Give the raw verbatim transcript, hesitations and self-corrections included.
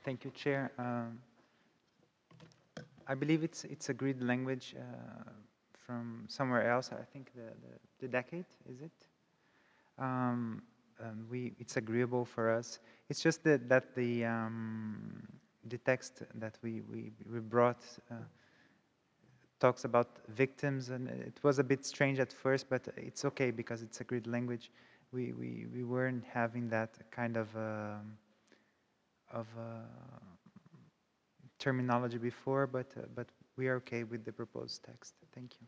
Thank you, Chair. Um, I believe it's it's a grid language uh, from somewhere else. I think the, the, the decade, is it? Um, um, we it's agreeable for us. It's just that that the um, the text that we we, we brought uh, talks about victims, and it was a bit strange at first, but it's okay because it's a grid language. We we we weren't having that kind of um of uh, terminology before, but uh, but we are okay with the proposed text. Thank you.